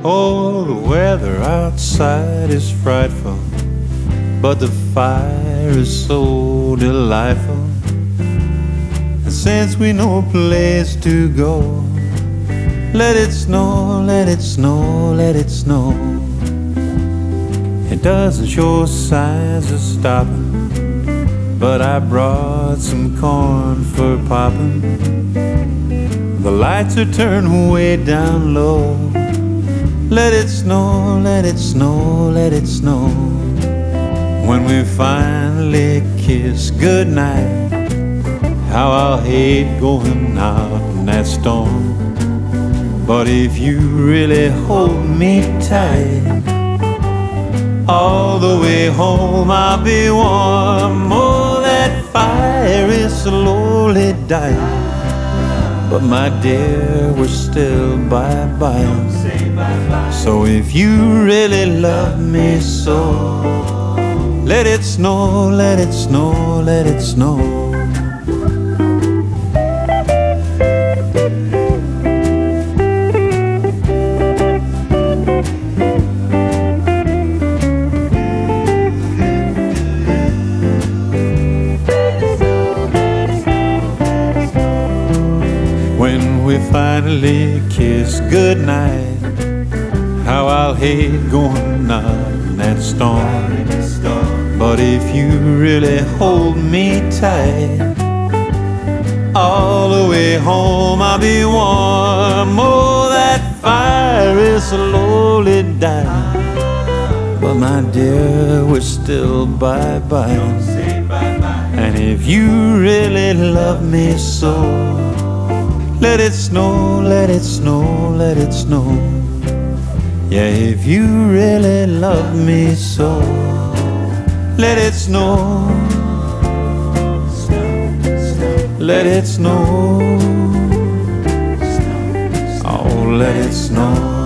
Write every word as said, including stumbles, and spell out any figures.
Oh, the weather outside is frightful, but the fire is so delightful. And since we no place to go, let it snow, let it snow, let it snow. It doesn't show signs of stopping, but I brought some corn for popping. The lights are turned way down low. Let it snow, let it snow, let it snow. When we finally kiss goodnight, how I'll hate going out in that storm. But if you really hold me tight, all the way home I'll be warm. Oh, that fire is slowly dying, but my dear, we're still bye-bye. So if you really love me so, let it snow, let it snow, let it snow. When we finally kiss goodnight, how I'll hate going out in that storm. But if you really hold me tight, all the way home I'll be warm. Oh, that fire is slowly dying, but my dear, we're still bye-bye. And if you really love me so, let it snow, let it snow, let it snow. Yeah, if you really love me so, let it snow, let it snow, oh, let it snow.